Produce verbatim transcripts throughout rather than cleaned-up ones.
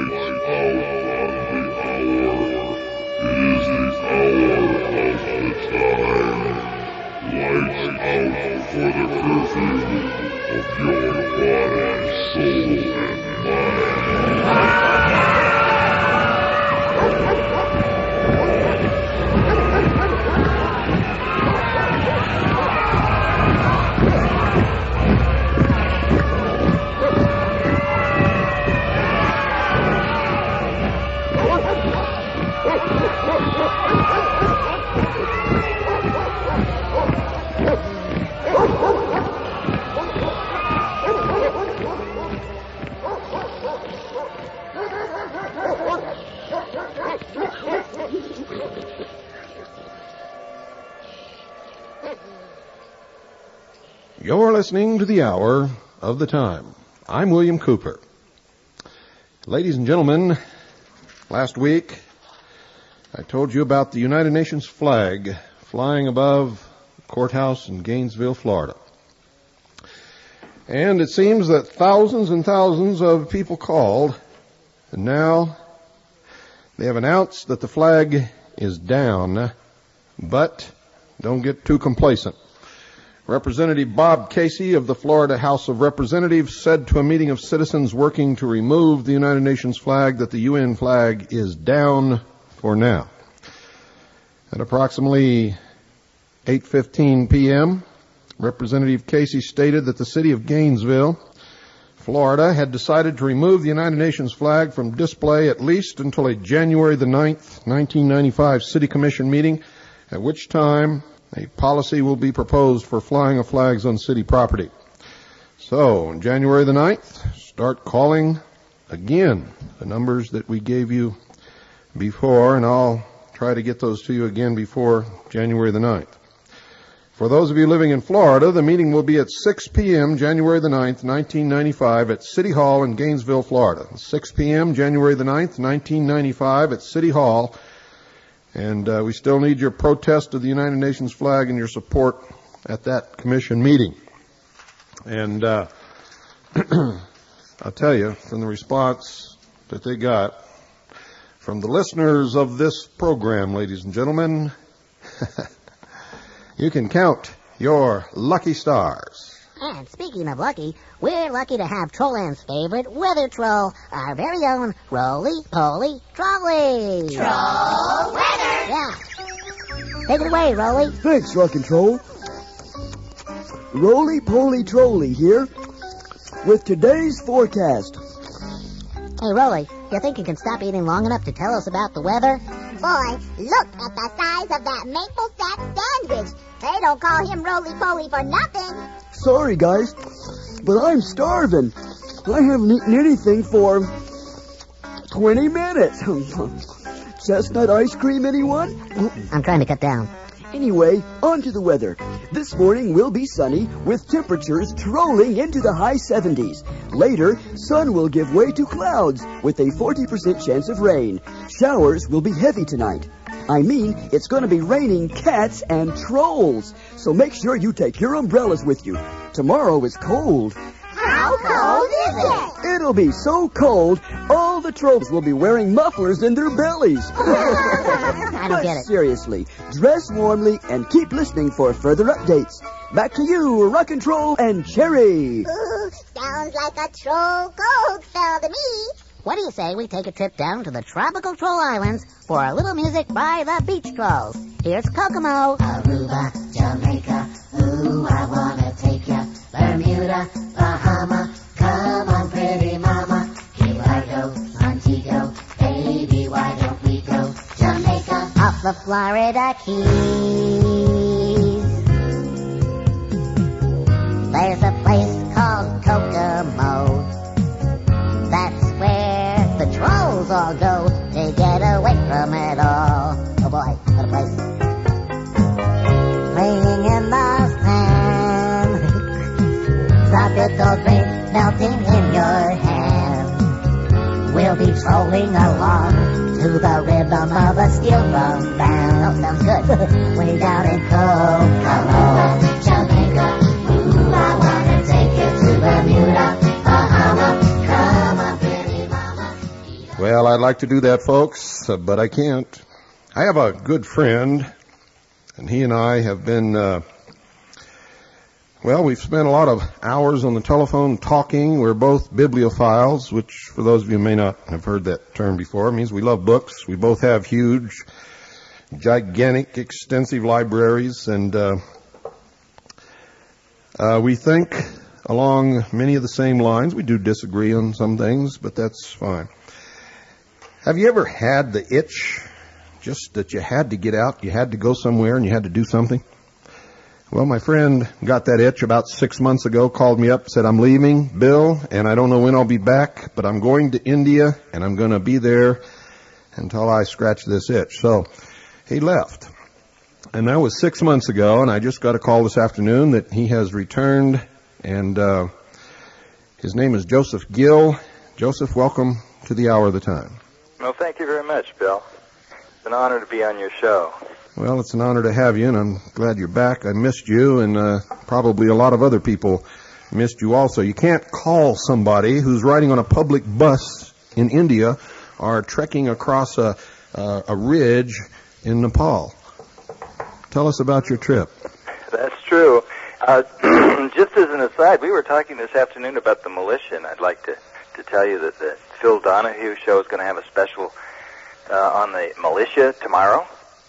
You're listening to the Hour of the Time. I'm William Cooper. Ladies and gentlemen, last week I told you about the United Nations flag flying above the courthouse in Gainesville, Florida. And it seems that thousands and thousands of people called, and now they have announced that the flag is down, but don't get too complacent. Representative Bob Casey of the Florida House of Representatives said to a meeting of citizens working to remove the United Nations flag that the U N flag is down for now. At approximately eight fifteen p.m., Representative Casey stated that the city of Gainesville, Florida, had decided to remove the United Nations flag from display at least until a January the ninth, nineteen ninety-five City Commission meeting, at which time a policy will be proposed for flying of flags on city property. So, on January the ninth, start calling again the numbers that we gave you before, and I'll try to get those to you again before January the ninth. For those of you living in Florida, the meeting will be at six p.m. January the ninth, nineteen ninety-five at City Hall in Gainesville, Florida. six p.m. January the ninth, nineteen ninety-five at City Hall. And uh, we still need your protest of the United Nations flag and your support at that commission meeting. And uh, I'll tell you, from the response that they got from the listeners of this program, ladies and gentlemen, you can count your lucky stars. And speaking of lucky, we're lucky to have Trolland's favorite weather troll, our very own Roly-Poly Trolley. Troll weather! Yeah. Take it away, Rolly. Thanks, Rock and Troll. Roly-Poly Trolley here with today's forecast. Hey, Rolly, you think you can stop eating long enough to tell us about the weather? Boy, look at the size of that maple sack sandwich. They don't call him Roly-Poly for nothing. Sorry, guys, but I'm starving. I haven't eaten anything for twenty minutes. Chestnut ice cream, anyone? I'm trying to cut down. Anyway, on to the weather. This morning will be sunny with temperatures trolling into the high seventies. Later, sun will give way to clouds with a forty percent chance of rain. Showers will be heavy tonight. I mean, it's going to be raining cats and trolls. So make sure you take your umbrellas with you. Tomorrow is cold. How cold is it? It'll be so cold, all the trolls will be wearing mufflers in their bellies. I don't but get it. Seriously, dress warmly and keep listening for further updates. Back to you, Rock and Troll and Cherry. Ooh, sounds like a troll cold spell to me. What do you say we take a trip down to the tropical troll islands for a little music by the Beach Trolls? Here's Kokomo. Aruba, Jamaica, ooh, I wanna take ya. Bermuda, Bahama, come on, pretty mama. Key Largo, Montego, baby, why don't we go? Jamaica, Off the Florida Keys. There's a place called Kokomo. That's where the trolls all go to get away from it all. Oh boy, what a place. Playing in the sand. Tropical drink melting in your hand. We'll be trolling along to the rhythm of a steel drum band. Oh, sounds good. Way down in Kokomo. Jamaica, ooh, I wanna take you to Bermuda, Bahama, come on, pretty mama. like to do that, folks, uh, but I can't. I have a good friend, and he and I have been, uh, well, we've spent a lot of hours on the telephone talking. We're both bibliophiles, which, for those of you who may not have heard that term before, means we love books. We both have huge, gigantic, extensive libraries, and uh, uh, we think along many of the same lines. We do disagree on some things, but that's fine. Have you ever had the itch, just that you had to get out, you had to go somewhere, and you had to do something? Well, my friend got that itch about six months ago, called me up, said, I'm leaving, Bill, and I don't know when I'll be back, but I'm going to India, and I'm going to be there until I scratch this itch. So he left. And that was six months ago, and I just got a call this afternoon that he has returned, and uh, his name is Joseph Gill. Joseph, welcome to the Hour of the Time. Well, thank you very much, Bill. It's an honor to be on your show. Well, it's an honor to have you, and I'm glad you're back. I missed you, and uh, probably a lot of other people missed you also. You can't call somebody who's riding on a public bus in India or trekking across a, uh, a ridge in Nepal. Tell us about your trip. That's true. Uh, just as an aside, we were talking this afternoon about the militia, and I'd like to, to tell you that the Phil Donahue show is going to have a special uh, on the militia tomorrow.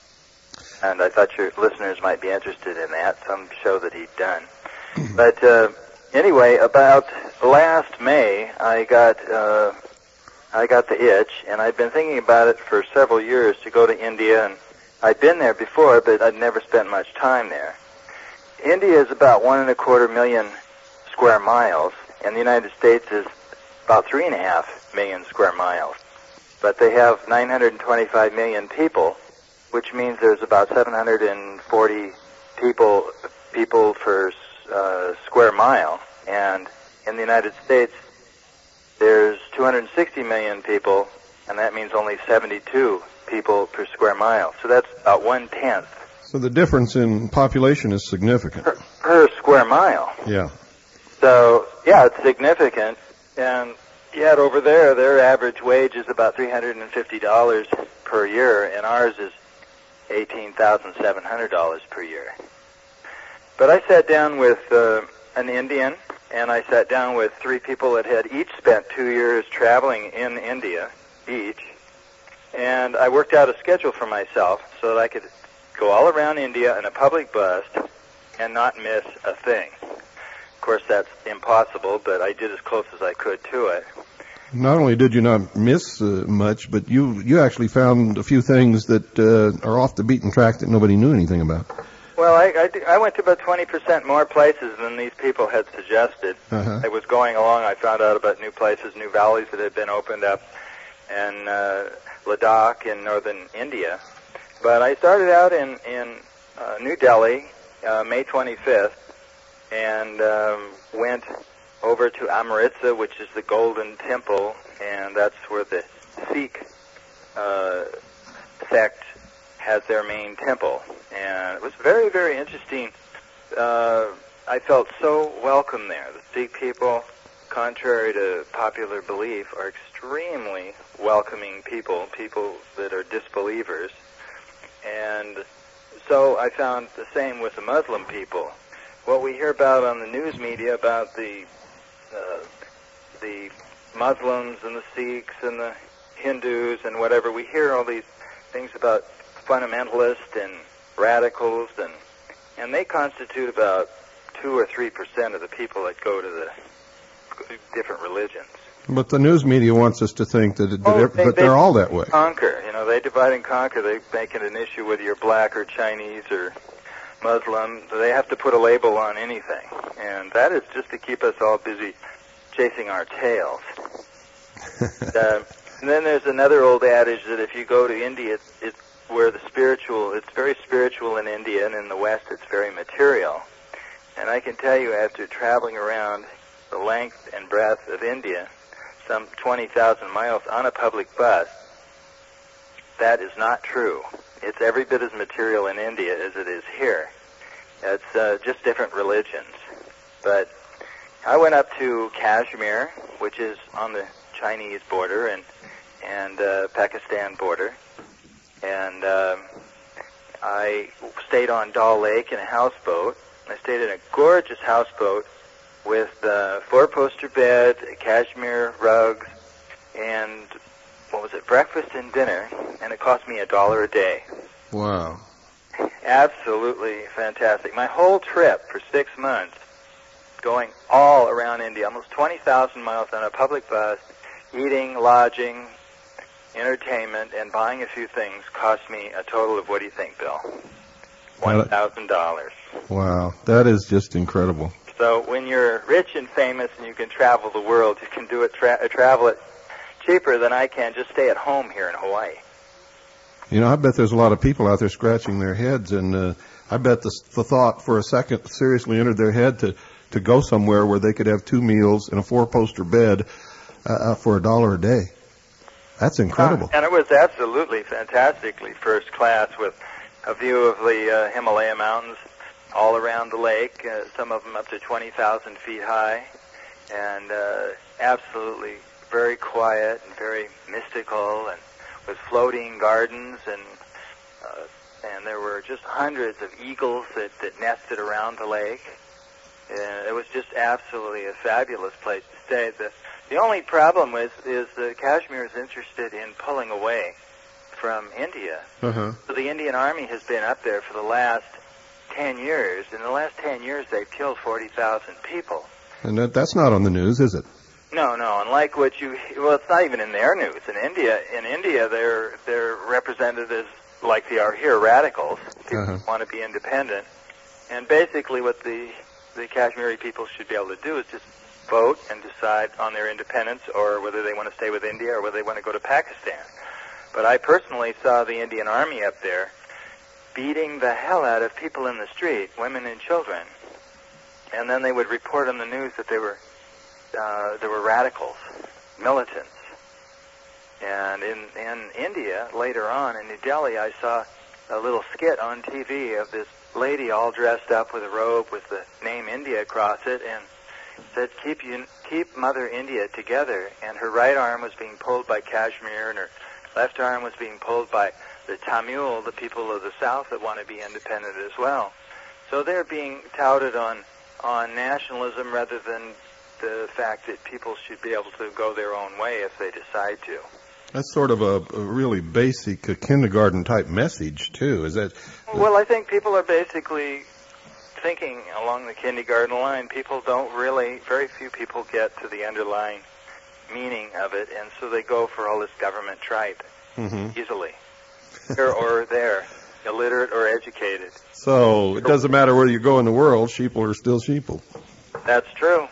And I thought your listeners might be interested in that, some show that he'd done. But uh, anyway, about last May, I got uh, I got the itch, and I'd been thinking about it for several years to go to India. And I'd been there before, but I'd never spent much time there. India is about one and a quarter million square miles, and the United States is about three and a half million square miles. But they have nine hundred twenty-five million people, which means there's about seven hundred forty people people per uh, square mile. And in the United States, there's two hundred sixty million people, and that means only seventy-two people per square mile. So that's about one-tenth. So the difference in population is significant. Per, per square mile. Yeah. So, yeah, it's significant. And yet over there, their average wage is about three hundred fifty dollars per year, and ours is eighteen thousand seven hundred dollars per year. But I sat down with uh, an Indian, and I sat down with three people that had each spent two years traveling in India, each, and I worked out a schedule for myself so that I could go all around India in a public bus and not miss a thing. Of course, that's impossible, but I did as close as I could to it. Not only did you not miss uh, much, but you you actually found a few things that uh, are off the beaten track that nobody knew anything about. Well, I, I, I went to about twenty percent more places than these people had suggested. Uh-huh. I was going along, I found out about new places, new valleys that had been opened up, and uh, Ladakh in northern India. But I started out in, in uh, New Delhi, uh, May twenty-fifth, and um, went over to Amritsar, which is the Golden Temple, and that's where the Sikh uh, sect has their main temple. And it was very, very interesting. Uh, I felt so welcome there. The Sikh people, contrary to popular belief, are extremely welcoming people, people that are disbelievers. And so I found the same with the Muslim people. What we hear about on the news media about the uh, the Muslims and the Sikhs and the Hindus and whatever, we hear all these things about fundamentalists and radicals, and and they constitute about two or three percent of the people that go to the different religions. But the news media wants us to think that, that oh, they, they, but they're they all that way. Conquer, you know, they divide and conquer. They make it an issue whether you're black or Chinese or Muslim. They have to put a label on anything, and that is just to keep us all busy chasing our tails. uh, and then there's another old adage that if you go to India, it's, it's where the spiritual, it's very spiritual in India, and in the West it's very material. And I can tell you, after traveling around the length and breadth of India, some twenty thousand miles on a public bus, that is not true. It's every bit as material in India as it is here. It's uh, just different religions. But I went up to Kashmir, which is on the Chinese border, and and uh, Pakistan border. And um, I stayed on Dal Lake in a houseboat. I stayed in a gorgeous houseboat with uh, four-poster bed, cashmere rugs, and what was it, breakfast and dinner, and it cost me a dollar a day. Wow. Absolutely fantastic. My whole trip for six months, going all around India, almost twenty thousand miles on a public bus, eating, lodging, entertainment, and buying a few things, cost me a total of, what do you think, Bill? one thousand dollars. Wow, that is just incredible. So when you're rich and famous and you can travel the world, you can do it, tra- travel it cheaper than I can just stay at home here in Hawaii. You know, I bet there's a lot of people out there scratching their heads, and uh, I bet the, the thought for a second seriously entered their head to, to go somewhere where they could have two meals in a four-poster bed uh, for a dollar a day. That's incredible. Uh, and it was absolutely fantastically first class, with a view of the uh, Himalaya mountains all around the lake, uh, some of them up to twenty thousand feet high, and uh, absolutely very quiet and very mystical, and with floating gardens, and uh, and there were just hundreds of eagles that, that nested around the lake. And it was just absolutely a fabulous place to stay. The, the only problem was is that Kashmir is interested in pulling away from India. Uh-huh. So the Indian Army has been up there for the last ten years. In the last ten years, they've killed forty thousand people. And that, that's not on the news, is it? No, no. Unlike what you, well, it's not even in their news. In India, in India, they're they're represented as, like they are here, radicals. People Uh-huh. want to be independent, and basically, what the the Kashmiri people should be able to do is just vote and decide on their independence, or whether they want to stay with India or whether they want to go to Pakistan. But I personally saw the Indian Army up there beating the hell out of people in the street, women and children, and then they would report on the news that they were uh, there were radicals, militants. And in in India, later on in New Delhi, I saw a little skit on T V of this lady all dressed up with a robe with the name India across it, and said, keep you, keep Mother India together. And her right arm was being pulled by Kashmir, and her left arm was being pulled by the Tamil, the people of the south that want to be independent as well. So they're being touted on, on nationalism rather than the fact that people should be able to go their own way if they decide to. That's sort of a, a really basic uh, kindergarten-type message, too. Is that? Well, I think people are basically thinking along the kindergarten line. People don't really, very few people get to the underlying meaning of it, and so they go for all this government tripe Mm-hmm. easily, here or there, illiterate or educated. So it doesn't matter where you go in the world, sheeple are still sheeple. That's true.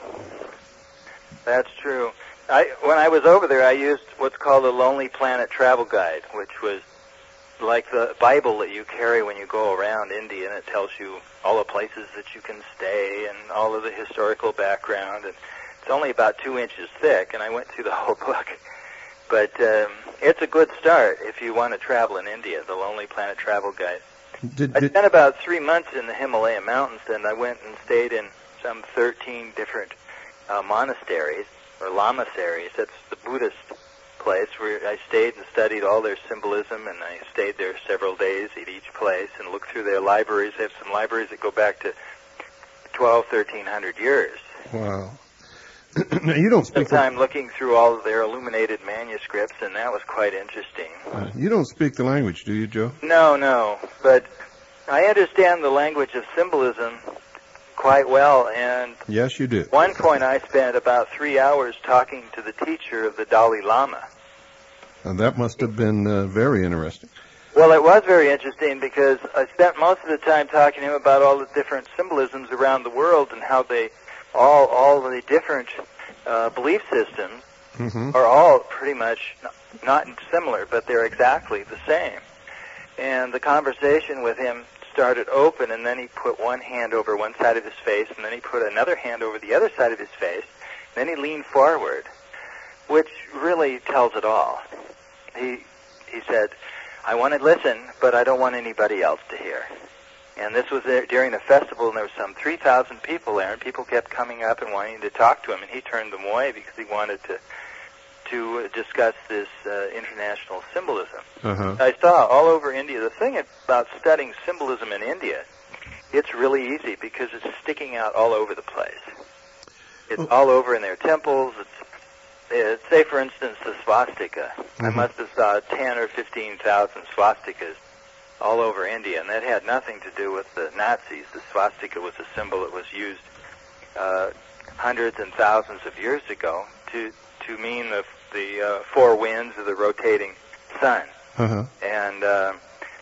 That's true. I, when I was over there, I used what's called a Lonely Planet Travel Guide, which was like the Bible that you carry when you go around India, and it tells you all the places that you can stay and all of the historical background. And it's only about two inches thick, and I went through the whole book. But um, it's a good start if you want to travel in India, the Lonely Planet Travel Guide. Did, I did, spent about three months in the Himalaya mountains, and I went and stayed in some thirteen different uh, monasteries, or lamaseries. That's the Buddhist place where I stayed and studied all their symbolism, and I stayed there several days at each place and looked through their libraries. They have some libraries that go back to twelve, thirteen hundred years. wow. Now, you don't speak. Some time looking through all of their illuminated manuscripts, and that was quite interesting. Uh, you don't speak the language, do you, Joe? No, no, but I understand the language of symbolism quite well, and Yes, you do. at one point I spent about three hours talking to the teacher of the Dalai Lama. And that must have been uh, very interesting. Well, it was very interesting because I spent most of the time talking to him about all the different symbolisms around the world and how they all all the different uh, belief systems Mm-hmm. are all pretty much not similar, but they're exactly the same. And the conversation with him started open, and then he put one hand over one side of his face, and then he put another hand over the other side of his face, and then he leaned forward, which really tells it all. He he said, I want to listen, but I don't want anybody else to hear. And this was there during a festival, and there were some three thousand people there, and people kept coming up and wanting to talk to him, and he turned them away because he wanted to to discuss this uh, international symbolism. Uh-huh. I saw all over India. The thing about studying symbolism in India, it's really easy because it's sticking out all over the place. It's Oh. all over in their temples. It's, uh, say, for instance, the swastika. I Mhm. must have saw ten or fifteen thousand swastikas all over India, and that had nothing to do with the Nazis. The swastika was a symbol that was used uh, hundreds and thousands of years ago to to mean the the uh, four winds of the rotating sun. Uh-huh. And uh,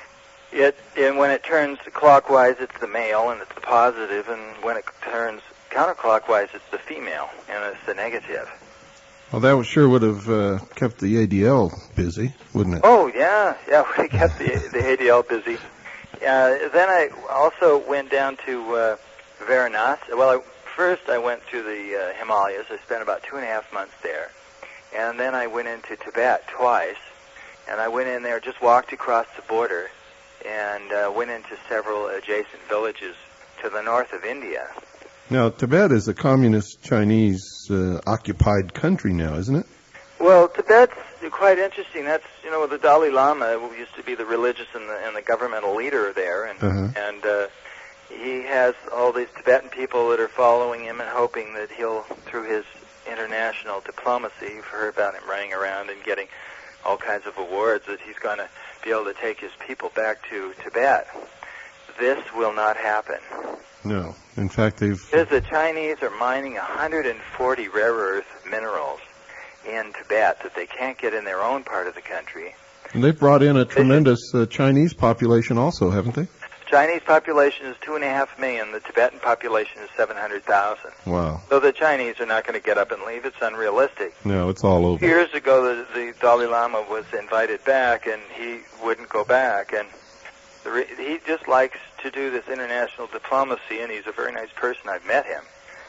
it and when it turns clockwise, it's the male and it's the positive, and when it turns counterclockwise, it's the female and it's the negative. Well, that would sure would have uh, kept the A D L busy, wouldn't it? Oh yeah, yeah, we kept the the A D L busy. Uh, then I also went down to uh, Varanasi. Well, I, first I went to the uh, Himalayas. I spent about two and a half months there, and then I went into Tibet twice. And I went in there, just walked across the border, and uh, went into several adjacent villages to the north of India. Now, Tibet is a communist Chinese uh, occupied country now, isn't it? Well, Tibet's quite interesting. That's, you know, the Dalai Lama who used to be the religious and the, and the governmental leader there, and Uh-huh. and uh, he has all these Tibetan people that are following him and hoping that he'll, through his international diplomacy, you've heard about him running around and getting all kinds of awards, that he's going to be able to take his people back to Tibet. This will not happen. No. In fact, they've... Because the Chinese are mining one hundred forty rare earth minerals in Tibet that they can't get in their own part of the country. They've brought in a tremendous uh, Chinese population also, haven't they? Chinese population is two and a half million. The Tibetan population is seven hundred thousand. Wow. So the Chinese are not going to get up and leave. It's unrealistic. No, it's all over. Years ago, the, the Dalai Lama was invited back, and he wouldn't go back. And the re- he just likes to do this international diplomacy, and he's a very nice person. I've met him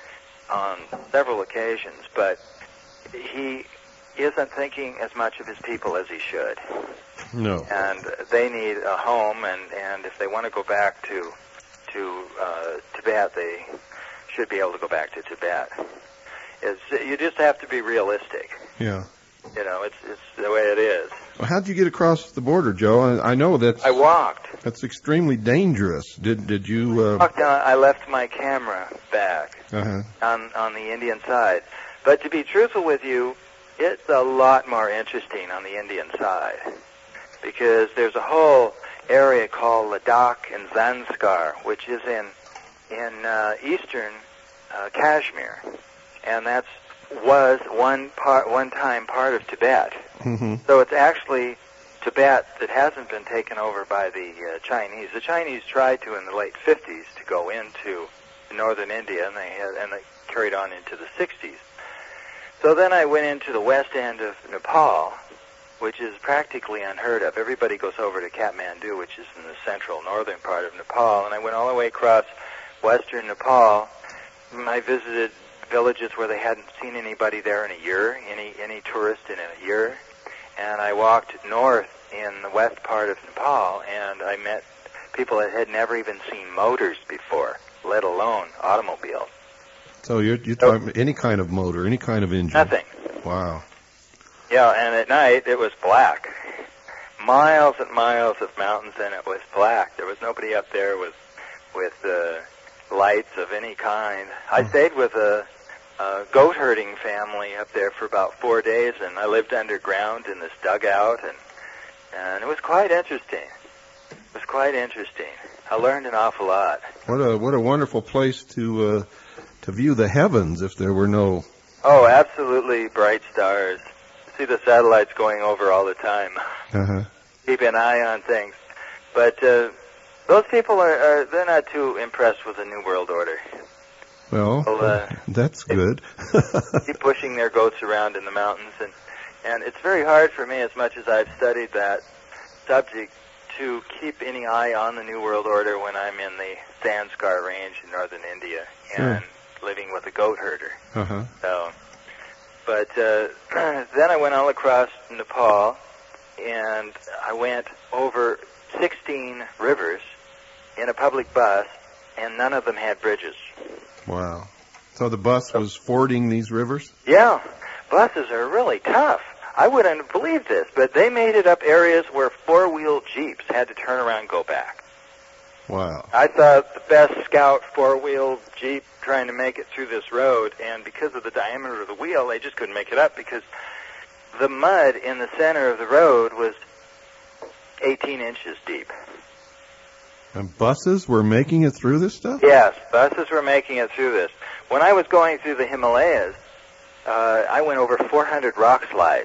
on several occasions, but he isn't thinking as much of his people as he should. No. And they need a home, and, and if they want to go back to to uh, Tibet, they should be able to go back to Tibet. It's, you just have to be realistic. Yeah. You know, it's it's the way it is. Well, how'd you get across the border, Joe? I, I know that's I walked. that's extremely dangerous. Did did you? Uh... Walked down, I left my camera back Uh-huh. on on the Indian side. But to be truthful with you, it's a lot more interesting on the Indian side, because there's a whole area called Ladakh and Zanskar, which is in in uh, eastern uh, Kashmir, and that's was one part one time part of Tibet. Mm-hmm. So it's actually Tibet that hasn't been taken over by the uh, Chinese. The Chinese tried to in the late fifties to go into northern India, and they had, and they carried on into the sixties. So then I went into the west end of Nepal, which is practically unheard of. Everybody goes over to Kathmandu, which is in the central northern part of Nepal, and I went all the way across western Nepal. I visited villages where they hadn't seen anybody there in a year, any any tourist in a year, and I walked north in the west part of Nepal, and I met people that had never even seen motors before, let alone automobiles. So you're you're talking any kind of motor, any kind of engine? Nothing. Wow. Yeah, and at night it was black. Miles and miles of mountains, and it was black. There was nobody up there with with uh, lights of any kind. I stayed with a, a goat herding family up there for about four days, and I lived underground in this dugout, and and it was quite interesting. It was quite interesting. I learned an awful lot. What a what a wonderful place to uh, to view the heavens if there were no. Oh, absolutely bright stars. See the satellites going over all the time. Uh-huh. Keep an eye on things. But uh, those people are, are they're not too impressed with the New World Order. Well, Well, uh, that's good. Keep pushing their goats around in the mountains, and and it's very hard for me, as much as I've studied that subject, to keep any eye on the New World Order when I'm in the Zanskar Range in northern India and living with a goat herder. Uh-huh. So, but uh, then I went all across Nepal, and I went over sixteen rivers in a public bus, and none of them had bridges. Wow. So the bus was fording these rivers? Yeah, buses are really tough. I wouldn't have believed this, but they made it up areas where four-wheel Jeeps had to turn around and go back. Wow. I thought the best scout four-wheel Jeep trying to make it through this road, and because of the diameter of the wheel, they just couldn't make it up because the mud in the center of the road was eighteen inches deep. And buses were making it through this stuff? Yes, buses were making it through this. When I was going through the Himalayas, uh, I went over four hundred rock slides.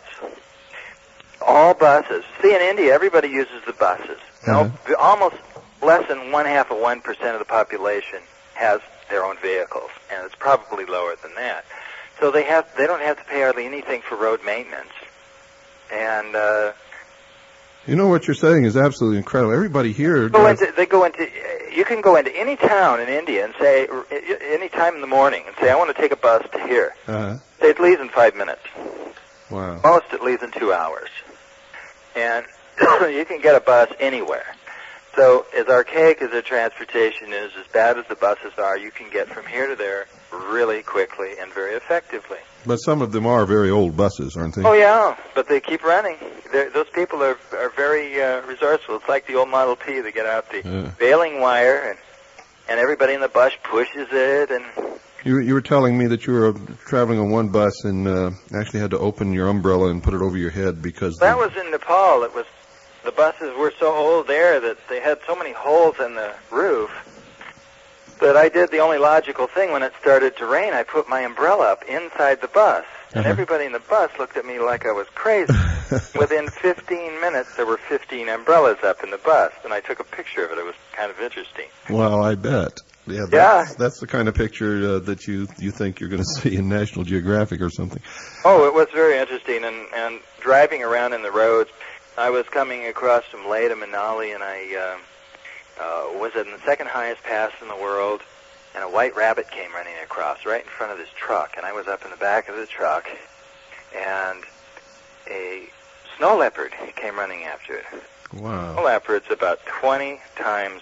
All buses. See, in India, everybody uses the buses. Uh-huh. No, almost less than one half of one percent of the population has their own vehicles, and it's probably lower than that. So they have they don't have to pay hardly anything for road maintenance. And uh, you know what you're saying is absolutely incredible. Everybody here go does... into, they go into. You can go into any town in India and say any time in the morning and say, I want to take a bus to here. Uh-huh. Say it leaves in five minutes. Wow. Most it leaves in two hours, and you can get a bus anywhere. So as archaic as their transportation is, as bad as the buses are, you can get from here to there really quickly and very effectively. But some of them are very old buses, aren't they? Oh, yeah, but they keep running. They're, those people are are very uh, resourceful. It's like the old Model T. They get out the Yeah. baling wire, and, and everybody in the bus pushes it. And You, you were telling me that you were traveling on one bus and uh, actually had to open your umbrella and put it over your head because... that the... was in Nepal. It was the buses were so old there that they had so many holes in the roof that I did the only logical thing when it started to rain. I put my umbrella up inside the bus, and Uh-huh. everybody in the bus looked at me like I was crazy. Within fifteen minutes, there were fifteen umbrellas up in the bus, and I took a picture of it. It was kind of interesting. Well, I bet. Yeah, that's, Yeah. that's the kind of picture uh, that you, you think you're going to see in National Geographic or something. Oh, it was very interesting, and, and driving around in the roads, I was coming across from Leh to Manali, and I um, uh, was in the second highest pass in the world, and a white rabbit came running across right in front of this truck, and I was up in the back of the truck, and a snow leopard came running after it. Snow Wow. leopard's about twenty times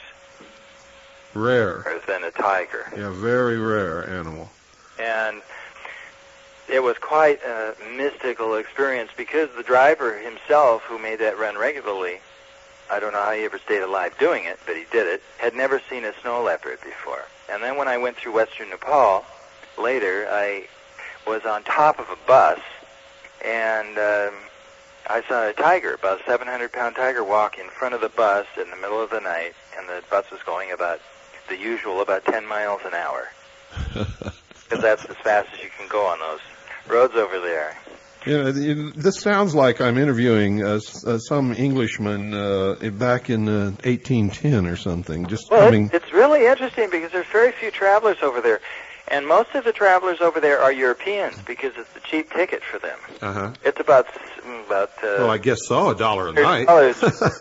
Rare. rarer than a tiger, Yeah, very rare animal. and it was quite a mystical experience because the driver himself, who made that run regularly, I don't know how he ever stayed alive doing it, but he did it, had never seen a snow leopard before. And then when I went through western Nepal, later, I was on top of a bus, and um, I saw a tiger, about a seven hundred pound tiger, walk in front of the bus in the middle of the night, and the bus was going about the usual, about ten miles an hour. Because that's as fast as you can go on those roads over there. You know, you- this sounds like I'm interviewing uh, s- uh, some Englishman uh, back in uh, eighteen ten or something, just Well, coming... it's, it's really interesting because there's very few travelers over there. And most of the travelers over there are Europeans because it's a cheap ticket for them. Uh-huh. It's about, s- about uh, Well, I guess so, a dollar a thirty night. dollars.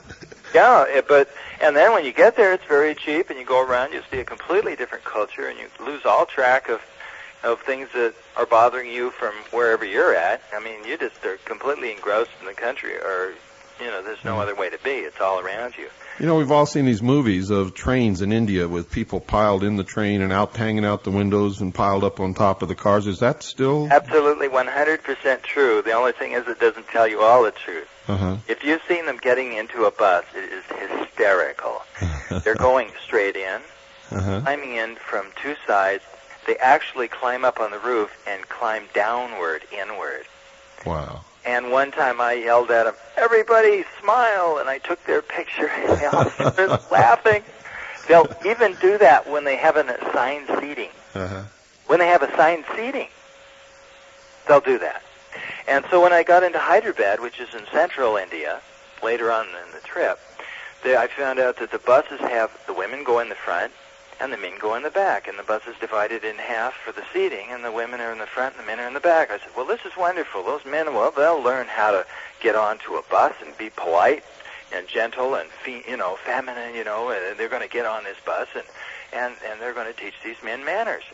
Yeah, it, but and then when you get there, it's very cheap, and you go around, you see a completely different culture, and you lose all track of of things that are bothering you from wherever you're at. I mean, you just are completely engrossed in the country, or you know, there's no other way to be. It's all around you. You know, we've all seen these movies of trains in India with people piled in the train and out hanging out the windows and piled up on top of the cars. Is that still... Absolutely, one hundred percent true. The only thing is, it doesn't tell you all the truth. Uh-huh. If you've seen them getting into a bus, it is hysterical. They're going straight in, Uh-huh. climbing in from two sides. They actually climb up on the roof and climb downward, inward. Wow. And one time I yelled at them, "Everybody smile," and I took their picture, and they all started laughing. They'll even do that when they have an assigned seating. Uh-huh. When they have assigned seating, they'll do that. And so when I got into Hyderabad, which is in central India, later on in the trip, they, I found out that the buses have the women go in the front and the men go in the back, and the bus is divided in half for the seating, and the women are in the front and the men are in the back. I said, well, this is wonderful. Those men, well, they'll learn how to get onto a bus and be polite and gentle and, fe- you know, feminine, you know, and they're going to get on this bus, and, and, and they're going to teach these men manners.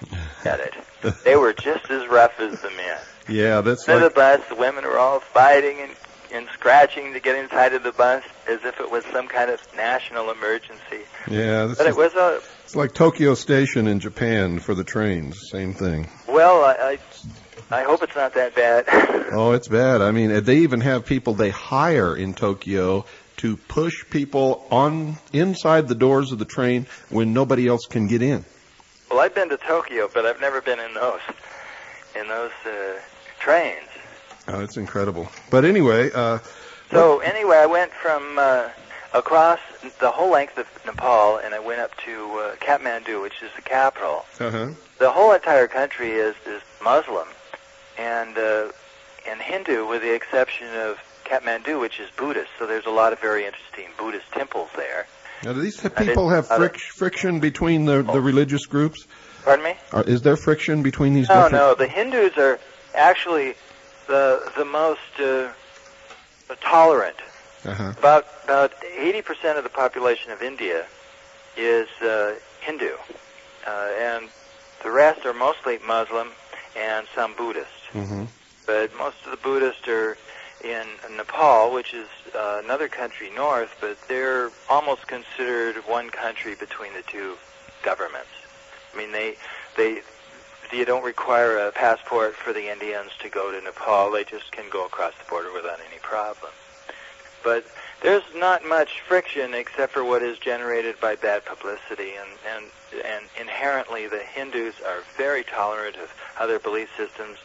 At it. They were just as rough as the men. Yeah, that's In like... the bus, the women were all fighting and, and scratching to get inside of the bus as if it was some kind of national emergency. Yeah, this But is, it was a, it's like Tokyo Station in Japan for the trains. Same thing. well, I, I I hope it's not that bad. Oh, it's bad. I mean, they even have people they hire in Tokyo to push people on inside the doors of the train when nobody else can get in. Well, I've been to Tokyo, but I've never been in those in those uh, trains. Oh, it's incredible. But anyway, uh, so anyway, I went from uh, across the whole length of Nepal, and I went up to uh, Kathmandu, which is the capital. Uh-huh. The whole entire country is is Muslim and uh, and Hindu, with the exception of Kathmandu, which is Buddhist. So there's a lot of very interesting Buddhist temples there. Now, do these people have fric- friction between the, the religious groups? Pardon me? Are, is there friction between these no, different... No, no. The Hindus are actually the the most uh, tolerant. Uh-huh. About about eighty percent of the population of India is uh, Hindu, uh, and the rest are mostly Muslim and some Buddhist. Mm-hmm. But most of the Buddhists are in Nepal, which is uh, another country north, but they're almost considered one country between the two governments. I mean, they they you don't require a passport for the Indians to go to Nepal. They just can go across the border without any problem. But there's not much friction except for what is generated by bad publicity, and, and, and inherently the Hindus are very tolerant of other belief systems.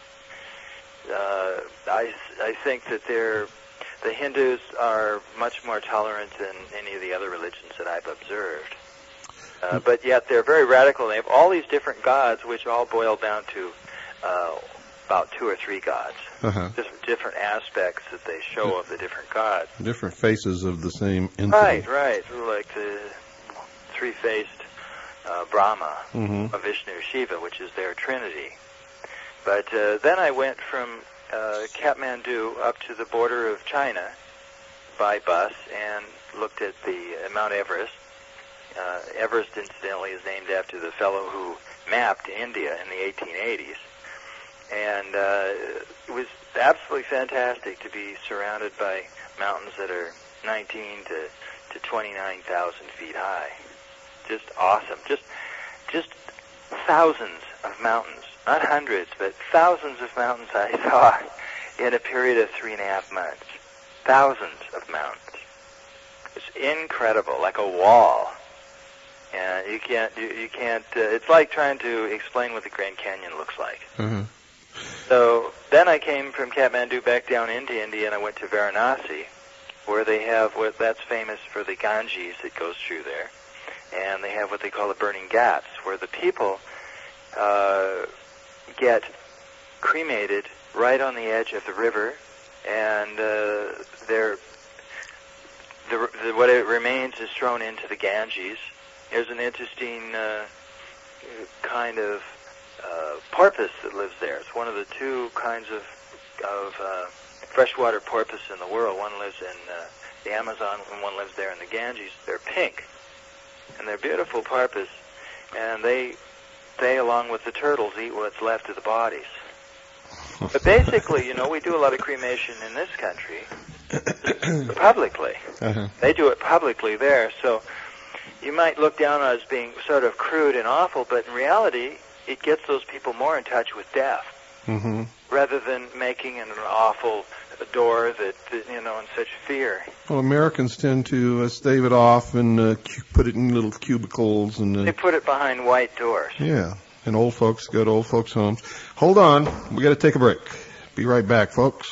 Uh, I, I think that they're, the Hindus are much more tolerant than any of the other religions that I've observed. Uh, but yet they're very radical. They have all these different gods, which all boil down to uh, about two or three gods. Uh-huh. Just different aspects that they show of the different gods. Different faces of the same entity. Right, right. Like the three-faced uh, Brahma, mm-hmm. of Vishnu, Shiva, which is their trinity. But uh, then I went from uh, Kathmandu up to the border of China by bus and looked at the uh, Mount Everest. Uh, Everest, incidentally, is named after the fellow who mapped India in the eighteen eighties. And uh, it was absolutely fantastic to be surrounded by mountains that are nineteen to, to twenty-nine thousand feet high. Just awesome. Just, just thousands of mountains. Not hundreds, but thousands of mountains I saw in a period of three and a half months. Thousands of mountains. It's incredible, like a wall. And you can't, you, you can't, uh, it's like trying to explain what the Grand Canyon looks like. Mm-hmm. So then I came from Kathmandu back down into India, and I went to Varanasi, where they have what that's famous for the Ganges that goes through there. And they have what they call the burning ghats, where the people uh, get cremated right on the edge of the river, and uh, they're, the, the, what it remains is thrown into the Ganges. There's an interesting uh, kind of uh, porpoise that lives there. It's one of the two kinds of, of uh, freshwater porpoise in the world. One lives in uh, the Amazon, and one lives there in the Ganges. They're pink, and they're beautiful porpoise, and they, they, along with the turtles, eat what's left of the bodies. But basically, you know, we do a lot of cremation in this country publicly. Uh-huh. They do it publicly there, so you might look down on it as being sort of crude and awful, but in reality, it gets those people more in touch with death, mm-hmm. rather than making it an awful door that, that, you know, in such fear. Well, Americans tend to uh, stave it off and uh, cu- put it in little cubicles. and uh, They put it behind white doors. Yeah, and old folks go to old folks' homes. Hold on, we got to take a break. Be right back, folks.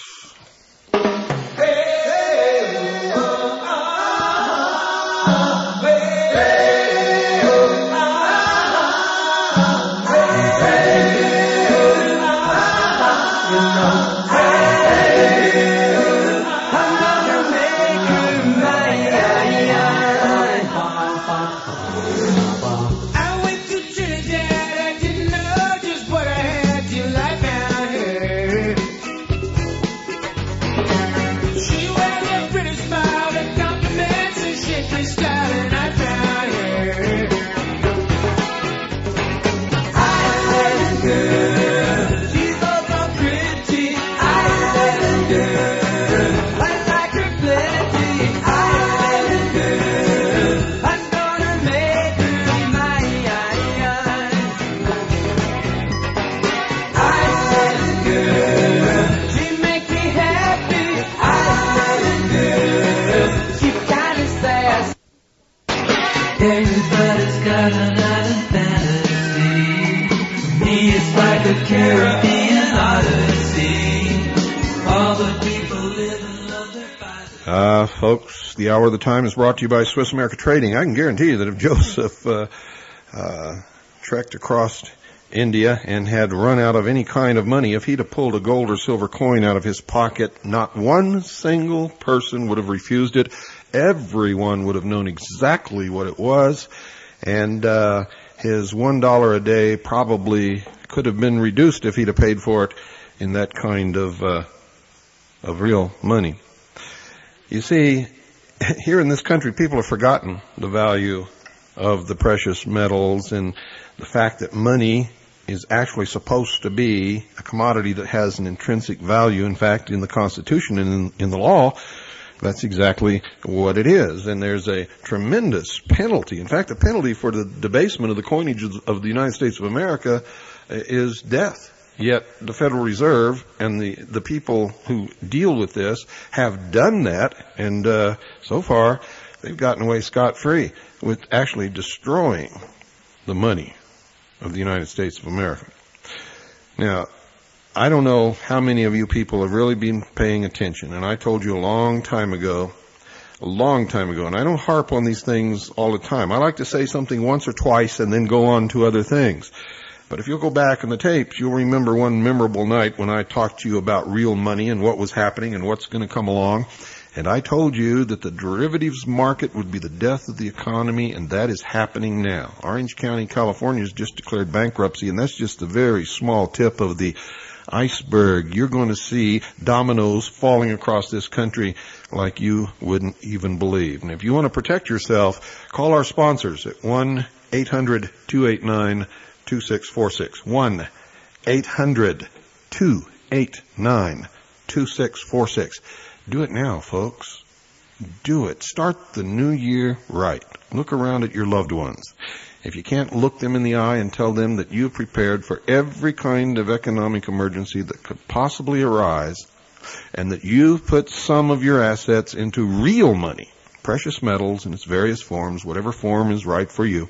complicated, but it's got another fantasy. For me, it's like a Caribbean odyssey. All the people live and love their bodies. Uh, folks, the Hour of the Time is brought to you by Swiss America Trading. I can guarantee you that if Joseph uh, uh, trekked across India and had run out of any kind of money, if he'd have pulled a gold or silver coin out of his pocket, not one single person would have refused it. Everyone would have known exactly what it was, and uh, his one dollar a day probably could have been reduced if he'd have paid for it in that kind of uh, of real money. You see, here in this country, people have forgotten the value of the precious metals and the fact that money is actually supposed to be a commodity that has an intrinsic value. In fact, in the Constitution and in, in the law, that's exactly what it is. And there's a tremendous penalty. In fact, the penalty for the debasement of the coinage of the United States of America is death. Yet the Federal Reserve and the, the people who deal with this have done that, and uh, so far they've gotten away scot-free with actually destroying the money of the United States of America. Now, I don't know how many of you people have really been paying attention, and I told you a long time ago, a long time ago, and I don't harp on these things all the time. I like to say something once or twice and then go on to other things. But if you'll go back in the tapes, you'll remember one memorable night when I talked to you about real money and what was happening and what's going to come along. And I told you that the derivatives market would be the death of the economy, and that is happening now. Orange County, California has just declared bankruptcy, and that's just a very small tip of the iceberg. You're going to see dominoes falling across this country like you wouldn't even believe. And if you want to protect yourself, call our sponsors at one eight hundred two eight nine two six four six. one eight hundred two eight nine two six four six. Do it now, folks. Do it. Start the new year right. Look around at your loved ones. If you can't look them in the eye and tell them that you've prepared for every kind of economic emergency that could possibly arise, and that you've put some of your assets into real money, precious metals in its various forms, whatever form is right for you,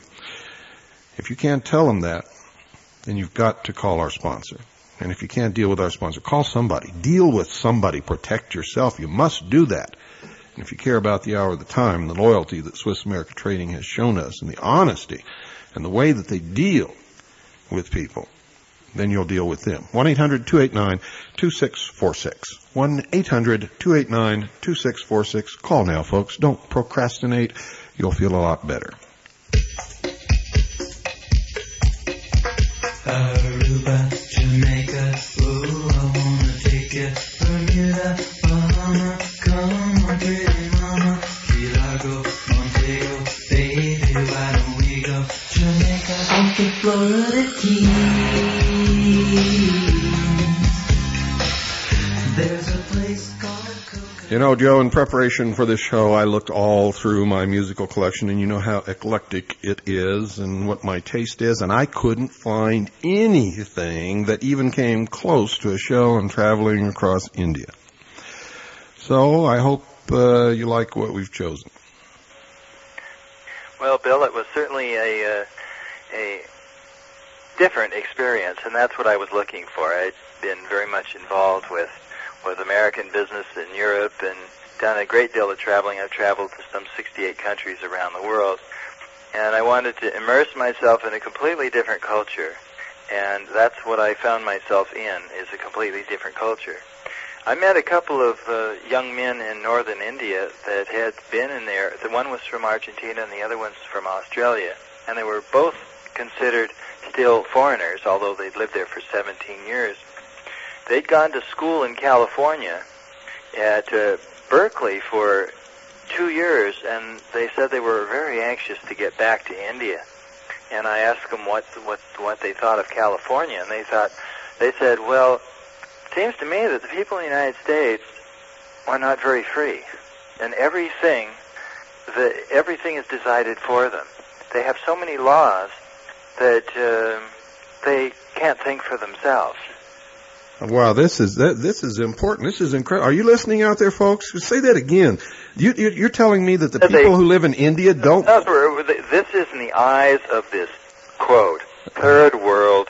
if you can't tell them that, then you've got to call our sponsor. And if you can't deal with our sponsor, call somebody. Deal with somebody. Protect yourself. You must do that. And if you care about the Hour of the Time, the loyalty that Swiss America Trading has shown us, and the honesty and the way that they deal with people, then you'll deal with them. one eight hundred two eight nine two six four six. one eight hundred two eight nine two six four six. Call now, folks. Don't procrastinate. You'll feel a lot better. Aruba, Jamaica, ooh, I wanna take you. Bermuda, Bahama, come on, pretty mama. Key Largo, Montego, baby, why don't we go? Jamaica, off the Florida Keys. There's a place called Coca. You know, Joe, in preparation for this show, I looked all through my musical collection, and you know how eclectic it is and what my taste is, and I couldn't find anything that even came close to a show on traveling across India. So I hope uh, you like what we've chosen. Well, Bill, it was certainly a uh, a different experience, and that's what I was looking for. I'd been very much involved with with American business in Europe and done a great deal of traveling. I've traveled to some sixty-eight countries around the world, and I wanted to immerse myself in a completely different culture, and that's what I found myself in, is a completely different culture. I met a couple of uh, young men in northern India that had been in there. The one was from Argentina and the other one's from Australia, and they were both considered still foreigners, although they'd lived there for seventeen years. They'd gone to school in California at uh, Berkeley for two years, and they said they were very anxious to get back to India. And I asked them what what what they thought of California, and they thought they said, well, it seems to me that the people in the United States are not very free, and everything the everything is decided for them. They have so many laws that uh, they can't think for themselves. Wow, this is that, this is important. This is incredible. Are you listening out there, folks? Say that again. You, you, you're telling me that the That they- people who live in India don't... No, sir, this is in the eyes of this, quote, third world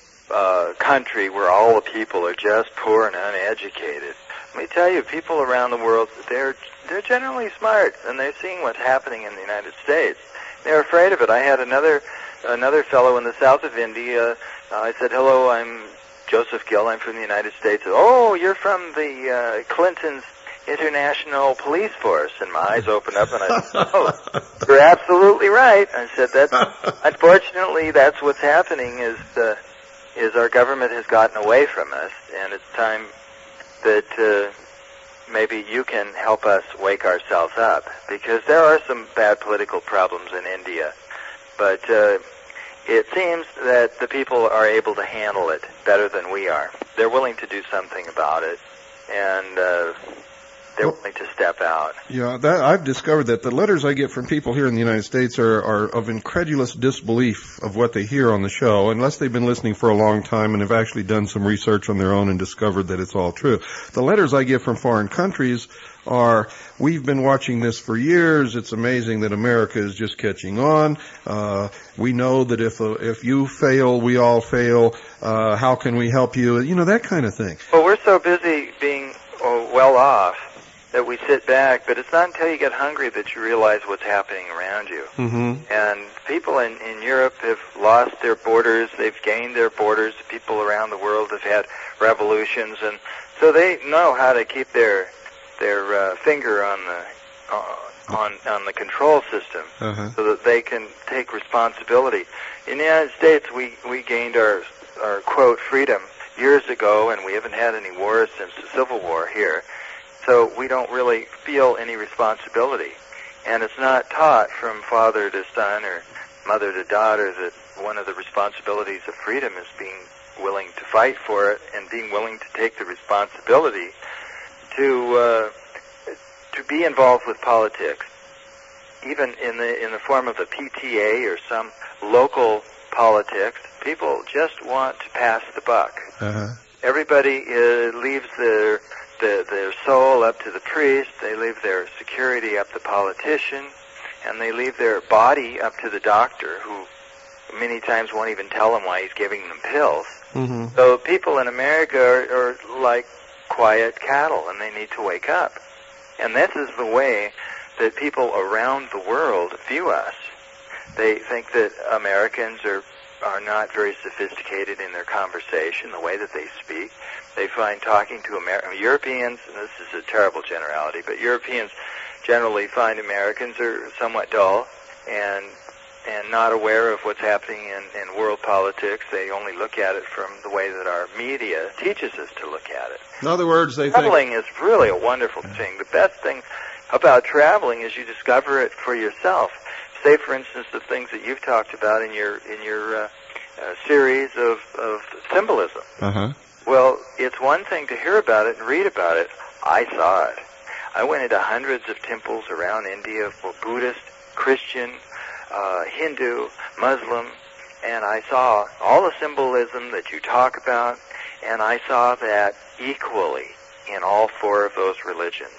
uh, country where all the people are just poor and uneducated. Let me tell you, people around the world, they're they're generally smart, and they're seeing what's happening in the United States. They're afraid of it. I had another another fellow in the south of India. Uh, I said, hello, I'm Joseph Gill. I'm from the United States. Oh, you're from the uh, Clinton's International Police Force. And my eyes opened up, and I said, oh, you're absolutely right. I said, that's, unfortunately, that's what's happening is the, is our government has gotten away from us, and it's time that uh, maybe you can help us wake ourselves up, because there are some bad political problems in India, but uh, it seems that the people are able to handle it better than we are. They're willing to do something about it, and uh, they're Well, willing to step out. Yeah, that, I've discovered that the letters I get from people here in the United States are, are of incredulous disbelief of what they hear on the show, unless they've been listening for a long time and have actually done some research on their own and discovered that it's all true. The letters I get from foreign countries are, we've been watching this for years. It's amazing that America is just catching on. Uh, we know that if uh, if you fail, we all fail. Uh, how can we help you? You know, that kind of thing. Well, we're so busy being oh, well off that we sit back, but it's not until you get hungry that you realize what's happening around you. Mm-hmm. And people in, in Europe have lost their borders, they've gained their borders, people around the world have had revolutions, and so they know how to keep their their uh, finger on the uh, on on the control system, Uh-huh. so that they can take responsibility. In the United States, we, we gained our, our, quote, freedom years ago, and we haven't had any wars since the Civil War here. So we don't really feel any responsibility. And it's not taught from father to son or mother to daughter that one of the responsibilities of freedom is being willing to fight for it and being willing to take the responsibility to uh, to be involved with politics, even in the in the form of a P T A or some local politics. People just want to pass the buck. Uh-huh. Everybody uh, leaves their The, their soul up to the priest, they leave their security up to the politician, and they leave their body up to the doctor, who many times won't even tell them why he's giving them pills. Mm-hmm. So people in America are, are like quiet cattle, and they need to wake up. And this is the way that people around the world view us. They think that Americans are are not very sophisticated in their conversation, the way that they speak. They find talking to Amer- Europeans, and this is a terrible generality, but Europeans generally find Americans are somewhat dull and and not aware of what's happening in, in world politics. They only look at it from the way that our media teaches us to look at it. In other words, they Traveling think... is really a wonderful thing. The best thing about traveling is you discover it for yourself. Say, for instance, the things that you've talked about in your in your uh, uh, series of, of symbolism. Uh-huh. Well, it's one thing to hear about it and read about it. I saw it. I went into hundreds of temples around India for Buddhist, Christian, uh, Hindu, Muslim, and I saw all the symbolism that you talk about, and I saw that equally in all four of those religions.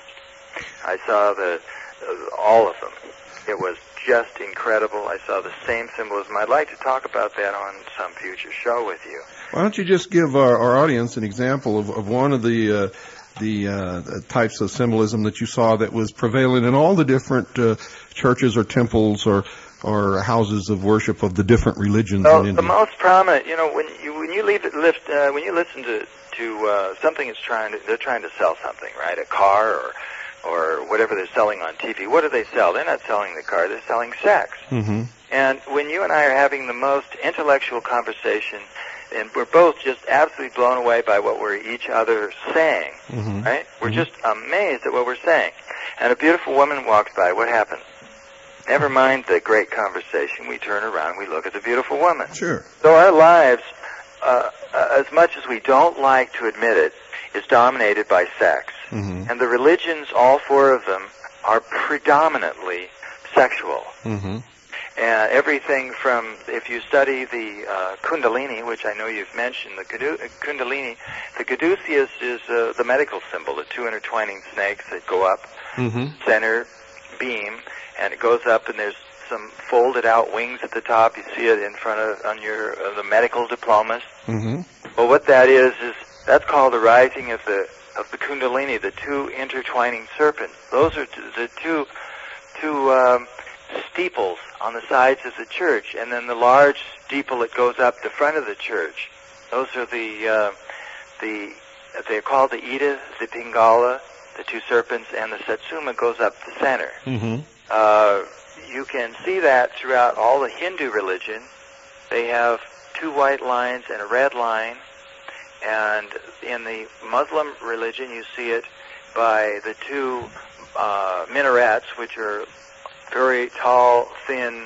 I saw the uh, all of them. It was just incredible. I saw the same symbolism. I'd like to talk about that on some future show with you. Why don't you just give our, our audience an example of, of one of the uh, the uh, types of symbolism that you saw that was prevalent in all the different uh, churches or temples or or houses of worship of the different religions Well, in India? the most prominent, you know, when you when you leave it, lift, uh, when you listen to to uh, something that's trying to they're trying to sell something, right? A car or or whatever they're selling on T V. What do they sell? They're not selling the car. They're selling sex. Mm-hmm. And when you and I are having the most intellectual conversation, and we're both just absolutely blown away by what we're each other saying, Mm-hmm. right? We're Mhm. just amazed at what we're saying. And a beautiful woman walks by. What happens? Never mind the great conversation. We turn around. We look at the beautiful woman. Sure. So our lives, uh, uh, as much as we don't like to admit it, is dominated by sex. Mm-hmm. And the religions, all four of them, are predominantly sexual. Mm-hmm. And everything from, if you study the uh, Kundalini, which I know you've mentioned, the Kadu- Kundalini, the caduceus is uh, the medical symbol, the two intertwining snakes that go up, Mm-hmm. center beam, and it goes up, and there's some folded out wings at the top. You see it in front of on your uh, the medical diplomas. Mm-hmm. Well, what that is is that's called the rising of the of the Kundalini, the two intertwining serpents. Those are t- the two two um, steeples on the sides of the church, and then the large steeple that goes up the front of the church. Those are the uh, the they're called the Ida, the Pingala, the two serpents, and the Satsuma goes up the center. Mm-hmm. Uh, you can see that throughout all the Hindu religion. They have two white lines and a red line, and in the Muslim religion you see it by the two uh, minarets, which are very tall, thin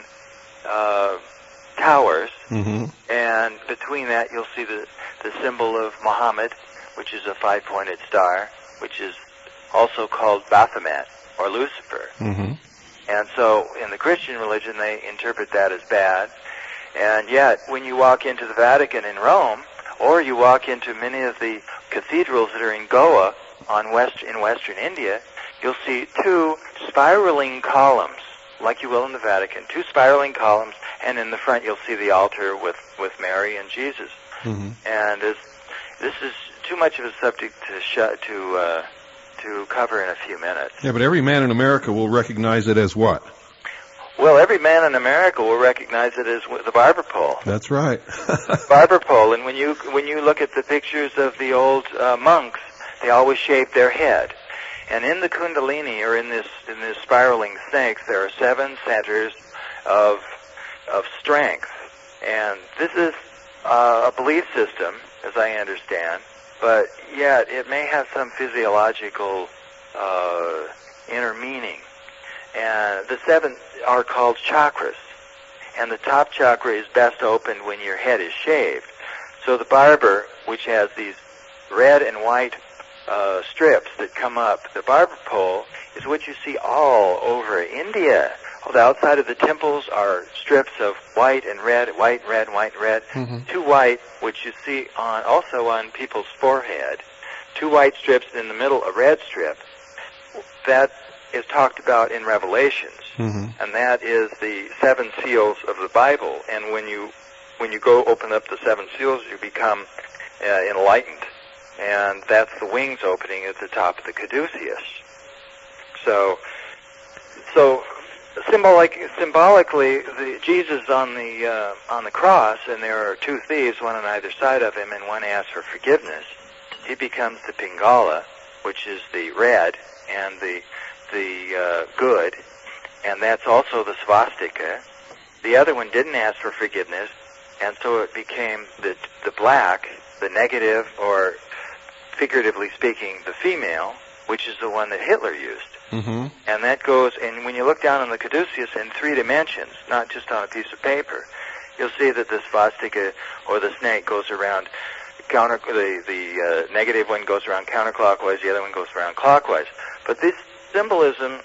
uh, towers, Mm-hmm. and between that you'll see the, the symbol of Muhammad, which is a five-pointed star, which is also called Baphomet, or Lucifer. Mm-hmm. And so in the Christian religion they interpret that as bad. And yet when you walk into the Vatican in Rome, or you walk into many of the cathedrals that are in Goa on west in western India, you'll see two spiraling columns, like you will in the Vatican, two spiraling columns, and in the front you'll see the altar with, with Mary and Jesus. Mm-hmm. And as, this is too much of a subject to sh- to uh, to cover in a few minutes. Yeah, but every man in America will recognize it as what? Well, every man in America will recognize it as w- the barber pole. That's right. Barber pole, and when you when you look at the pictures of the old uh, monks, they always shave their head. And in the Kundalini, or in this in this spiraling snakes, there are seven centers of of strength, and this is uh, a belief system, as I understand. But yet, it may have some physiological uh, inner meaning. And the seven are called chakras. And the top chakra is best opened when your head is shaved. So the barber, which has these red and white uh, strips that come up, the barber pole is what you see all over India. The outside of the temples are strips of white and red, white, red, white, red. Mm-hmm. Two white, which you see on also on people's forehead. Two white strips, in the middle a red strip. That is talked about in Revelations, Mm-hmm. and that is the seven seals of the Bible. And when you when you go open up the seven seals, you become uh, enlightened, and that's the wings opening at the top of the caduceus. So, so. Symbolic, symbolically, the, Jesus on the uh, on the cross, and there are two thieves, one on either side of him, and one asks for forgiveness. He becomes the Pingala, which is the red, and the the uh, good, and that's also the swastika. The other one didn't ask for forgiveness, and so it became the the black, the negative, or figuratively speaking, the female, which is the one that Hitler used. Mm-hmm. And that goes, and when you look down on the caduceus in three dimensions, not just on a piece of paper, you'll see that the swastika, or the snake, goes around counter, the, the uh, negative one goes around counterclockwise, the other one goes around clockwise. But this symbolism,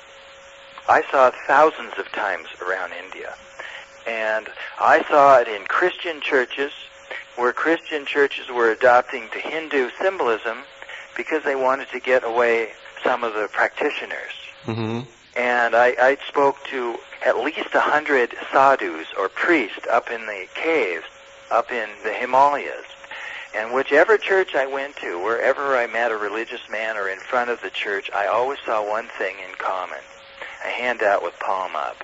I saw thousands of times around India. And I saw it in Christian churches, where Christian churches were adopting the Hindu symbolism because they wanted to get away some of the practitioners. Mm-hmm. And I, I spoke to at least a hundred sadhus, or priests, up in the caves, up in the Himalayas. And whichever church I went to, wherever I met a religious man or in front of the church, I always saw one thing in common: a handout with palm up.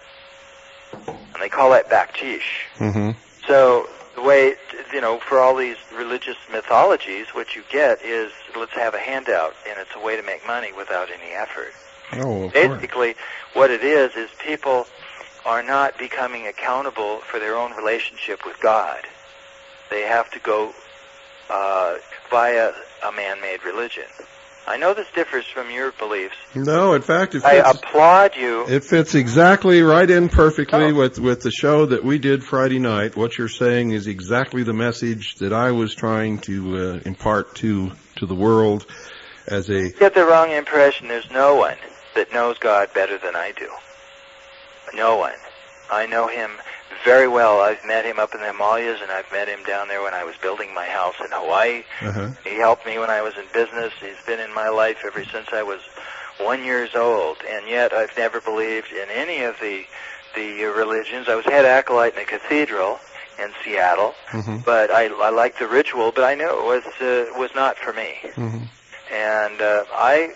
And they call that bakshish. Mm-hmm. So the way, you know, for all these religious mythologies, what you get is, let's have a handout, and it's a way to make money without any effort. Oh, of course. Basically, what it is, is people are not becoming accountable for their own relationship with God. They have to go uh, via a man-made religion. I know this differs from your beliefs. No, in fact, it I fits, applaud you. it fits exactly right in perfectly Oh. with, with the show that we did Friday night. What you're saying is exactly the message that I was trying to uh, impart to to the world as a... Get the wrong impression. There's no one that knows God better than I do. No one. I know Him very well. I've met him up in the Himalayas, and I've met him down there when I was building my house in Hawaii. Uh-huh. He helped me when I was in business. He's been in my life ever since I was one years old, and yet I've never believed in any of the the religions. I was head acolyte in a cathedral in Seattle, Mm-hmm. but I, I liked the ritual, but I knew it was uh, was not for me. Mm-hmm. And uh, I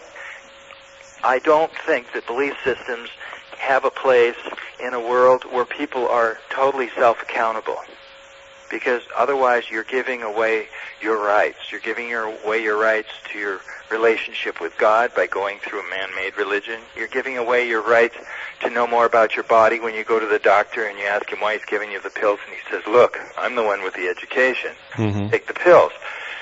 I don't think that belief systems have a place in a world where people are totally self-accountable, because otherwise you're giving away your rights. You're giving your, away your rights to your relationship with God by going through a man-made religion. You're giving away your rights to know more about your body when you go to the doctor and you ask him why he's giving you the pills, and he says, look, I'm the one with the education. Mm-hmm. Take the pills.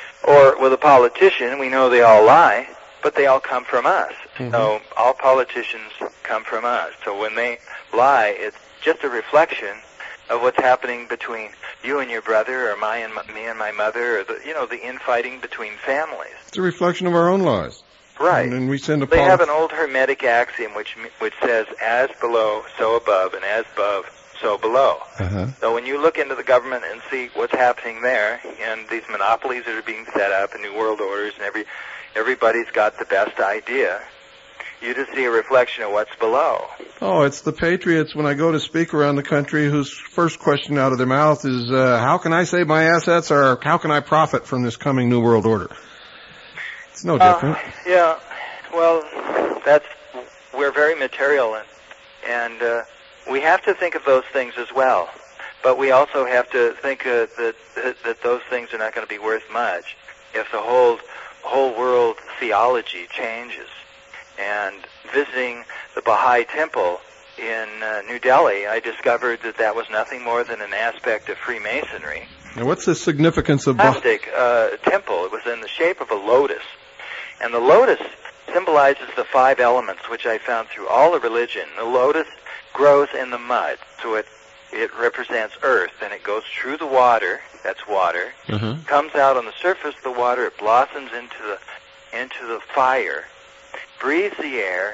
Or with a politician, we know they all lie, but they all come from us. Mm-hmm. So all politicians come from us. So when they lie, it's just a reflection of what's happening between you and your brother, or my and my, me and my mother, or the, you know, the infighting between families. It's a reflection of our own lives. Right. And then we send a They poli- have an old Hermetic axiom which which says, as below, so above, and as above, so below. Uh-huh. So when you look into the government and see what's happening there, and these monopolies that are being set up, and new world orders, and every everybody's got the best idea, you just see a reflection of what's below. Oh, it's the patriots when I go to speak around the country whose first question out of their mouth is, uh, how can I save my assets, or how can I profit from this coming new world order? It's no different. Uh, yeah, well, that's, we're very material, and, and uh, we have to think of those things as well. But we also have to think uh, that, that that those things are not going to be worth much if the whole whole world theology changes. And visiting the Baha'i Temple in uh, New Delhi, I discovered that that was nothing more than an aspect of Freemasonry. Now, what's the significance of... Bah- Fantastic uh, temple. It was in the shape of a lotus. And the lotus symbolizes the five elements, which I found through all the religion. The lotus grows in the mud, so it it represents earth, and it goes through the water, that's water, Uh-huh. comes out on the surface of the water, it blossoms into the into the fire, breathes the air,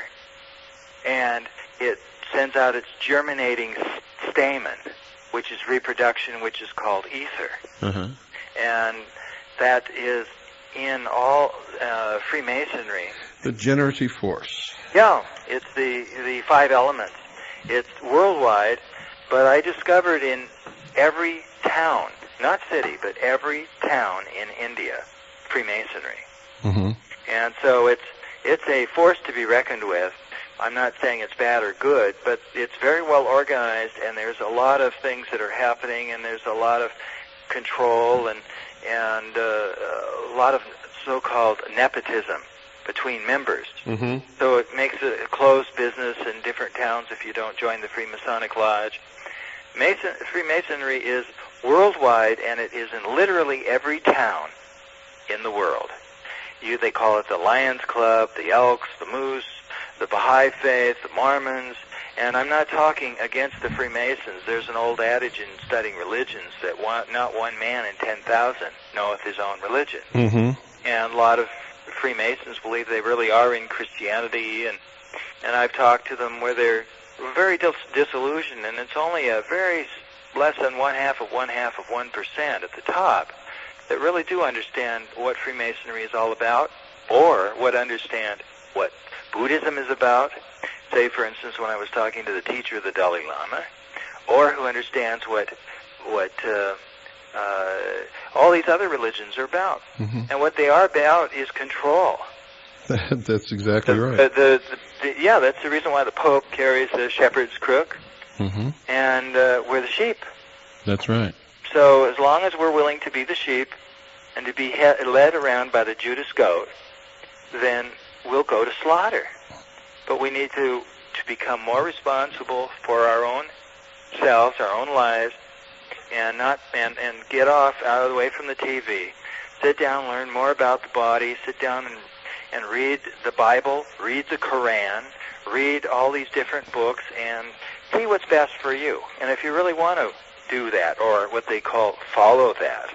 and it sends out its germinating stamen, which is reproduction, which is called ether. Uh-huh. And that is in all uh, Freemasonry. The generative force. Yeah, it's the the five elements. It's worldwide, but I discovered in every town, not city, but every town in India, Freemasonry. Mm-hmm. And so it's it's a force to be reckoned with. I'm not saying it's bad or good, but it's very well organized, and there's a lot of things that are happening, and there's a lot of control and and uh, a lot of so-called nepotism between members. Mm-hmm. So it makes it a closed business in different towns if you don't join the Freemasonic Lodge. Mason, Freemasonry is worldwide, and it is in literally every town in the world. You, they call it the Lions Club, the Elks, the Moose, the Baha'i Faith, the Mormons, and I'm not talking against the Freemasons. There's an old adage in studying religions that one, not one man in ten thousand knoweth his own religion. Mm-hmm. And a lot of Freemasons believe they really are in Christianity, and and I've talked to them where they're very dis- disillusioned, and it's only a very less than one half of one half of one percent at the top that really do understand what Freemasonry is all about, or what understand what Buddhism is about. Say, for instance, when I was talking to the teacher of the Dalai Lama, or who understands what what uh, uh, all these other religions are about. Mm-hmm. And what they are about is control. That's exactly The- right. the- the- the- yeah, that's the reason why the Pope carries the shepherd's crook, Mm-hmm. and uh, we're the sheep. That's right. So as long as we're willing to be the sheep and to be he- led around by the Judas goat, then we'll go to slaughter. But we need to, to become more responsible for our own selves, our own lives, and not and, and get off out of the way from the T V. Sit down, learn more about the body. Sit down and and read the Bible, read the Quran, read all these different books, and see what's best for you. And if you really want to do that, or what they call follow that,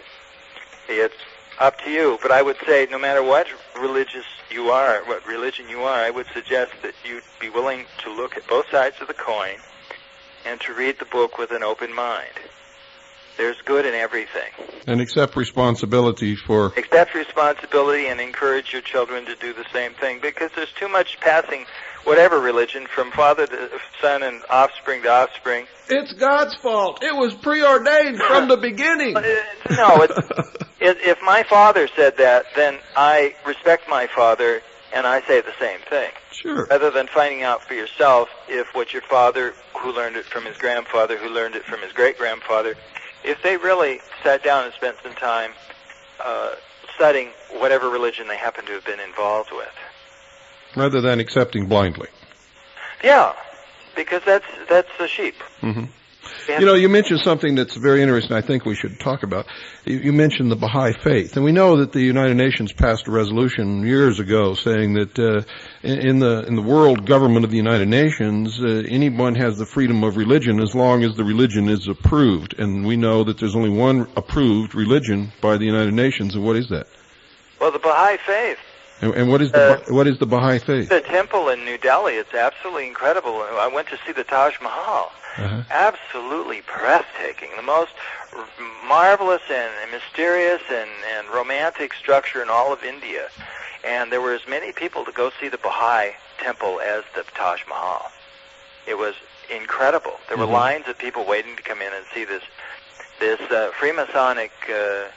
it's up to you. But I would say, no matter what religious you are, what religion you are, I would suggest that you be willing to look at both sides of the coin and to read the book with an open mind. There's good in everything. And accept responsibility for... Accept responsibility and encourage your children to do the same thing, because there's too much passing whatever religion from father to son and offspring to offspring. It's God's fault. It was preordained from the beginning. Uh, no, it's, it, if my father said that, then I respect my father and I say the same thing. Sure. Rather than finding out for yourself if what your father, who learned it from his grandfather, who learned it from his great-grandfather, if they really sat down and spent some time uh, studying whatever religion they happen to have been involved with. Rather than accepting blindly. Yeah, because that's that's the sheep. Mm-hmm. You know, you mentioned something that's very interesting I think we should talk about. You, you mentioned the Baha'i faith. And we know that the United Nations passed a resolution years ago saying that uh, in, in the in the world government of the United Nations, uh, anyone has the freedom of religion as long as the religion is approved. And we know that there's only one approved religion by the United Nations. And what is that? Well, the Baha'i faith. And, and what is the uh, what is the Baha'i faith? The temple in New Delhi. It's absolutely incredible. I went to see the Taj Mahal. Uh-huh. Absolutely breathtaking. The most r- marvelous and, and mysterious and, and romantic structure in all of India. And there were as many people to go see the Baha'i temple as the Taj Mahal. It was incredible. There were Mm-hmm. lines of people waiting to come in and see this this uh, Freemasonic uh,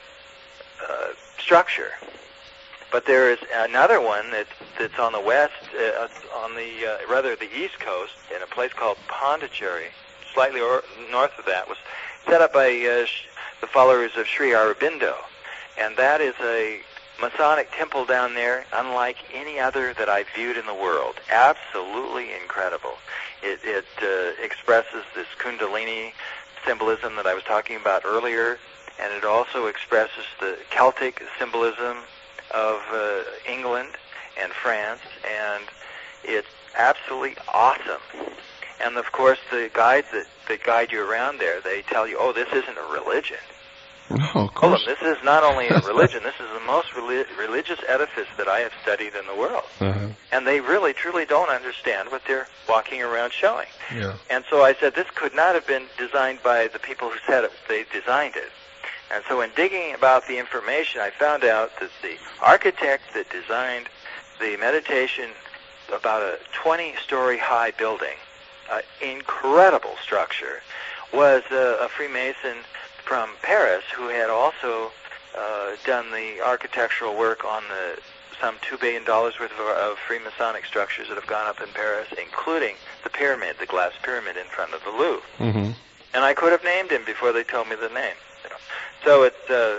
uh, structure. But there is another one that, that's on the west, uh, on the uh, rather the east coast, in a place called Pondicherry, slightly or, north of that, was set up by uh, sh- the followers of Sri Aurobindo, and that is a Masonic temple down there, unlike any other that I've viewed in the world. Absolutely incredible. It, it uh, expresses this Kundalini symbolism that I was talking about earlier, and it also expresses the Celtic symbolism of uh, England and France, and it's absolutely awesome. And of course, the guides that, that guide you around there, they tell you, oh, this isn't a religion. No, of Tell them, course. this is not only a religion, this is the most reli- religious edifice that I have studied in the world. Uh-huh. And they really, truly don't understand what they're walking around showing. Yeah. And so I said, this could not have been designed by the people who said it. They designed it. And so in digging about the information, I found out that the architect that designed the meditation, about a twenty-story high building, uh, incredible structure, was uh, a Freemason from Paris who had also uh, done the architectural work on the some two billion dollars worth of, of Freemasonic structures that have gone up in Paris, including the pyramid, the glass pyramid in front of the Louvre. Mm-hmm. And I could have named him before they told me the name. So it's, uh,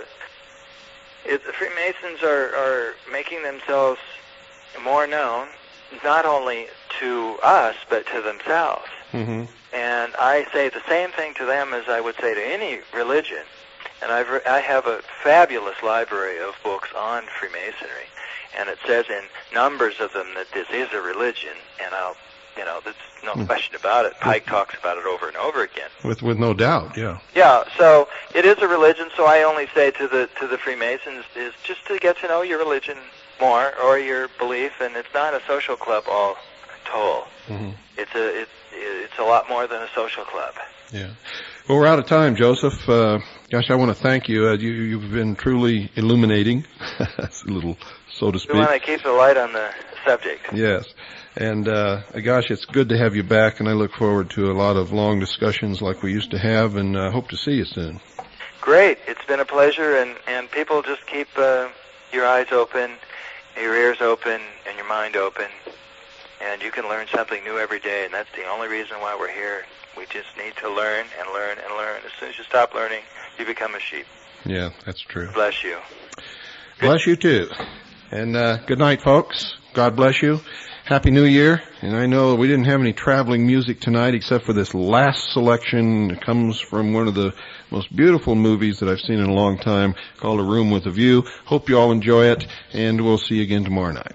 it, the Freemasons are, are making themselves more known, not only to us, but to themselves. Mm-hmm. And I say the same thing to them as I would say to any religion. And I've re- I have a fabulous library of books on Freemasonry. And it says in numbers of them that this is a religion. And I'll, you know, there's no Mm. question about it. Pike talks about it over and over again. With with no doubt, yeah. Yeah, so it is a religion, so I only say to the to the Freemasons is just to get to know your religion more, or your belief, and it's not a social club all told. Mm-hmm. It's a it's it's a lot more than a social club. Yeah. Well, we're out of time, Joseph. Uh, gosh, I want to thank you. Uh, you you've been truly illuminating. That's a little, so to speak. We want to keep the light on the subject. Yes. And, uh, gosh, it's good to have you back, and I look forward to a lot of long discussions like we used to have, and I uh, hope to see you soon. Great. It's been a pleasure, and, and people just keep uh, your eyes open, your ears open, and your mind open, and you can learn something new every day, and that's the only reason why we're here. We just need to learn and learn and learn. As soon as you stop learning, you become a sheep. Yeah, that's true. Bless you. Bless you, too. And uh, good night, folks. God bless you. Happy New Year. And I know we didn't have any traveling music tonight except for this last selection. It comes from one of the most beautiful movies that I've seen in a long time called A Room with a View. Hope you all enjoy it, and we'll see you again tomorrow night.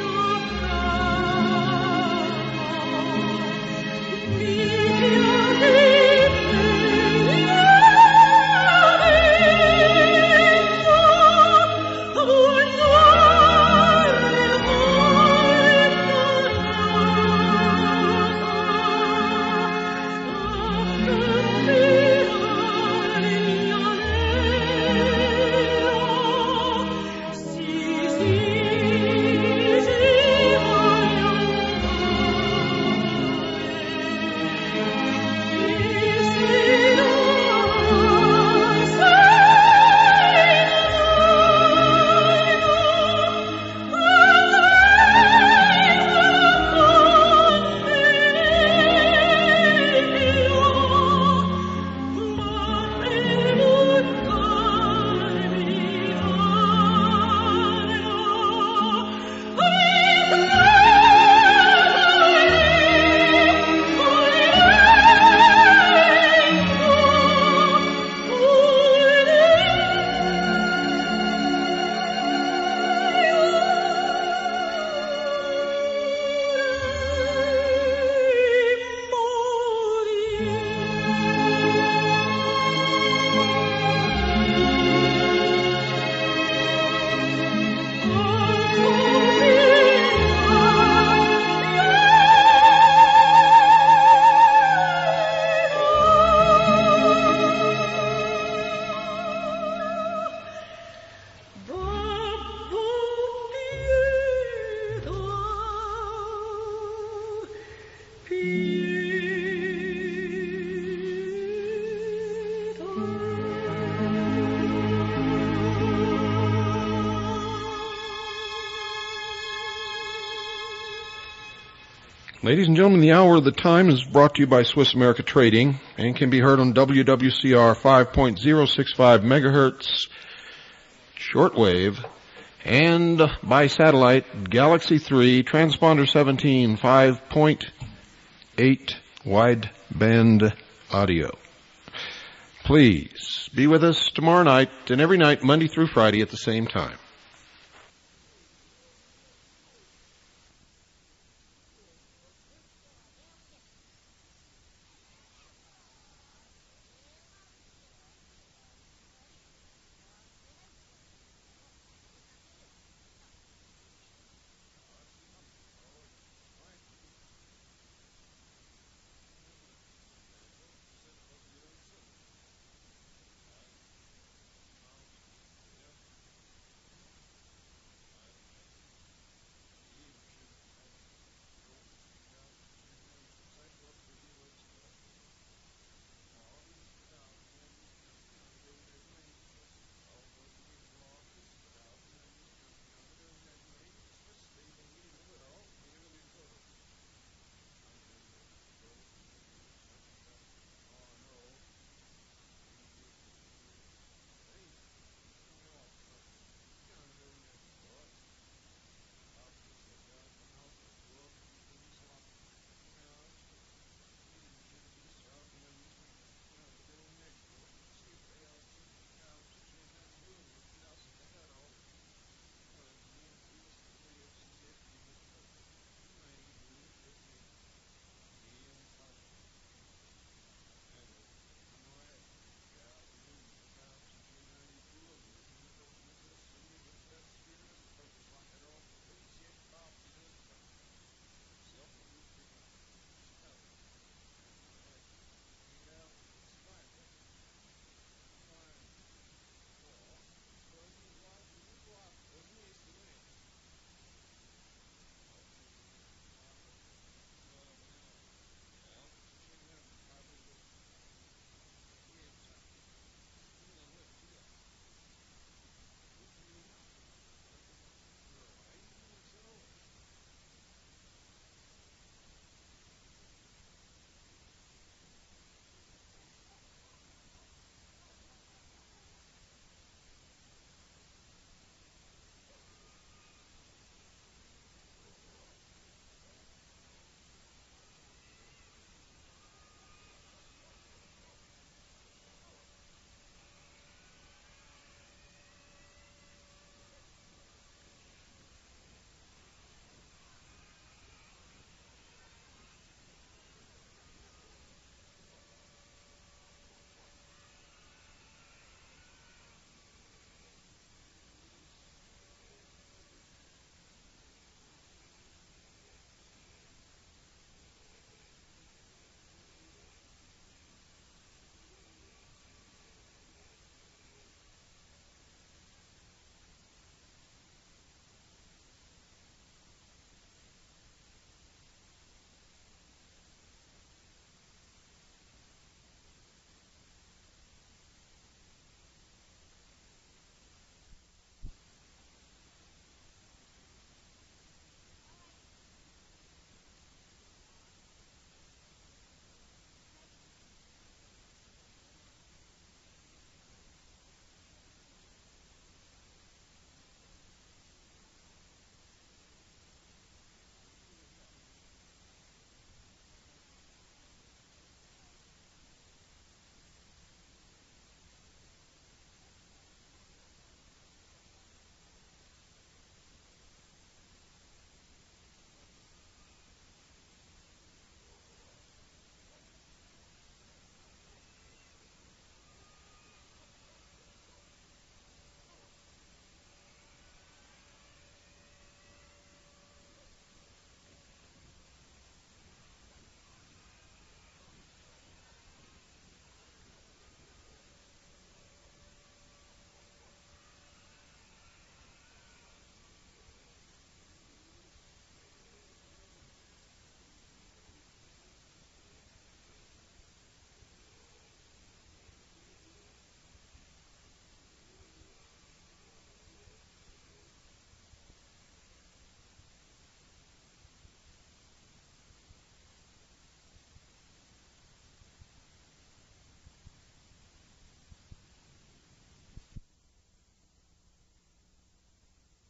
Thank you. Ladies and gentlemen, the Hour of the Time is brought to you by Swiss America Trading and can be heard on W W C R five point oh six five megahertz shortwave and by satellite Galaxy three transponder seventeen five point eight wideband audio. Please be with us tomorrow night and every night, Monday through Friday at the same time.